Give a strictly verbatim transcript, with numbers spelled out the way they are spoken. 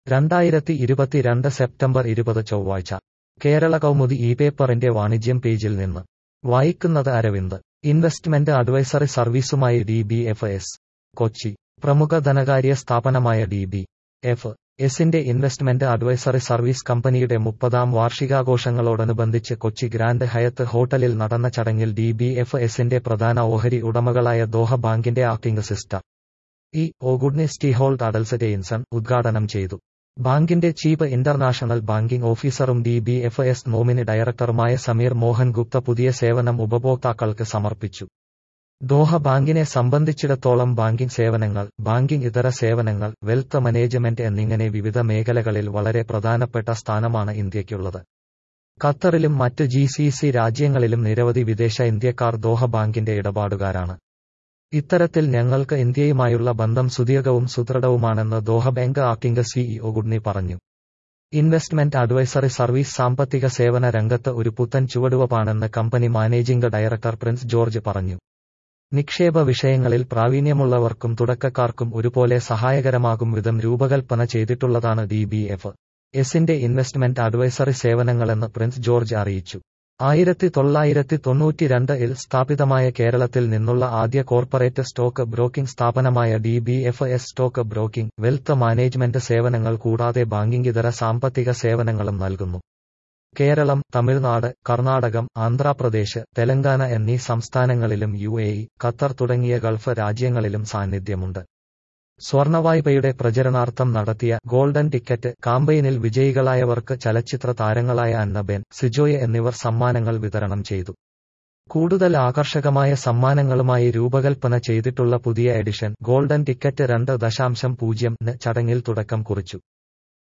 രണ്ടായിരത്തി ഇരുപത്തിരണ്ട് സെപ്റ്റംബർ ഇരുപത് ചൊവ്വാഴ്ച കേരള കൗമുദി ഈ പേപ്പറിന്റെ വാണിജ്യം പേജിൽ നിന്ന് വായിക്കുന്നത് അരവിന്ദ്. ഇൻവെസ്റ്റ്മെന്റ് അഡ്വൈസറി സർവീസുമായി D B F S. Kochi. പ്രമുഖ ധനകാര്യ സ്ഥാപനമായ ഡി ബി എഫ് എസിന്റെ ഇൻവെസ്റ്റ്മെന്റ് അഡ്വൈസറി സർവീസ് കമ്പനിയുടെ മുപ്പതാം വാർഷികാഘോഷങ്ങളോടനുബന്ധിച്ച് കൊച്ചി ഗ്രാൻഡ് ഹയത്ത് ഹോട്ടലിൽ നടന്ന ചടങ്ങിൽ ഡി ബി എഫ് എസിന്റെ പ്രധാന ഓഹരി ഉടമകളായ ദോഹ ബാങ്കിന്റെ ആക്ടിംഗ് സിസ്റ്റർ ഇ ഒ ഗുഡ്നി സ്റ്റീഹോൾഡ് അഡൽസറ്റെയിൻസൺ ഉദ്ഘാടനം ചെയ്തു. ബാങ്കിന്റെ ചീഫ് ഇന്റർനാഷണൽ ബാങ്കിംഗ് ഓഫീസറും D B F S nominee ഡയറക്ടറുമായ സമീർ മോഹൻ ഗുപ്ത പുതിയ സേവനം ഉപഭോക്താക്കൾക്ക് സമർപ്പിച്ചു. ദോഹ ബാങ്കിനെ സംബന്ധിച്ചിടത്തോളം ബാങ്കിംഗ് സേവനങ്ങൾ, ബാങ്കിംഗ് ഇതര സേവനങ്ങൾ, വെൽത്ത് മാനേജ്മെന്റ് എന്നിങ്ങനെ വിവിധ മേഖലകളിൽ വളരെ പ്രധാനപ്പെട്ട സ്ഥാനമാണ് ഇന്ത്യയ്ക്കുള്ളത്. ഖത്തറിലും മറ്റ് ജി സി സി രാജ്യങ്ങളിലും നിരവധി വിദേശ ഇന്ത്യക്കാർ ദോഹ ബാങ്കിന്റെ ഇടപാടുകാരാണ്. ഇത്തരത്തിൽ ഞങ്ങൾക്ക് ഇന്ത്യയുമായുള്ള ബന്ധം സുദീർഘവും സുദൃഢവുമാണെന്ന് Doha bank acting CEO Gudni പറഞ്ഞു. ഇൻവെസ്റ്റ്മെന്റ് അഡ്വൈസറി സർവീസ് സാമ്പത്തിക സേവന രംഗത്ത് ഒരു പുത്തൻ ചുവടുവപ്പാണെന്ന് company managing director Prince George പറഞ്ഞു. നിക്ഷേപ വിഷയങ്ങളിൽ പ്രാവീണ്യമുള്ളവർക്കും തുടക്കക്കാർക്കും ഒരുപോലെ സഹായകരമാകും വിധം രൂപകൽപ്പന ചെയ്തിട്ടുള്ളതാണ് ഡി ബി എഫ് എസിന്റെ ഇൻവെസ്റ്റ്മെന്റ് അഡ്വൈസറി സേവനങ്ങളെന്ന് പ്രിൻസ് ജോർജ് അറിയിച്ചു. ആയിരത്തി തൊള്ളായിരത്തി തൊണ്ണൂറ്റിരണ്ട് ഇൽ സ്ഥാപിതമായ കേരളത്തിൽ നിന്നുള്ള ആദ്യ കോർപ്പറേറ്റ് സ്റ്റോക്ക് ബ്രോക്കിംഗ് സ്ഥാപനമായ D B F S stock broking, wealth management സേവനങ്ങൾ കൂടാതെ ബാങ്കിംഗ് ഇതര സാമ്പത്തിക സേവനങ്ങളും നൽകുന്നു. കേരളം, തമിഴ്നാട്, കർണാടകം, ആന്ധ്രാപ്രദേശ്, തെലങ്കാന എന്നീ സംസ്ഥാനങ്ങളിലും യു എ ഇ, ഖത്തർ തുടങ്ങിയ ഗൾഫ് രാജ്യങ്ങളിലും സാന്നിധ്യമുണ്ട്. സ്വർണവായ്പയുടെ പ്രചരണാർത്ഥം നടത്തിയ ഗോൾഡൻ ടിക്കറ്റ് കാമ്പയിനിൽ വിജയികളായവർക്ക് ചലച്ചിത്ര താരങ്ങളായ അന്നബേൻ, സിജോയ് എന്നിവർ സമ്മാനങ്ങൾ വിതരണം ചെയ്തു. കൂടുതൽ ആകർഷകമായ സമ്മാനങ്ങളുമായി രൂപകൽപ്പന ചെയ്തിട്ടുള്ള പുതിയ എഡിഷൻ ഗോൾഡൻ ടിക്കറ്റ് രണ്ട് ദശാംശം പൂജ്യം ന് ചടങ്ങിൽ തുടക്കം കുറിച്ചു.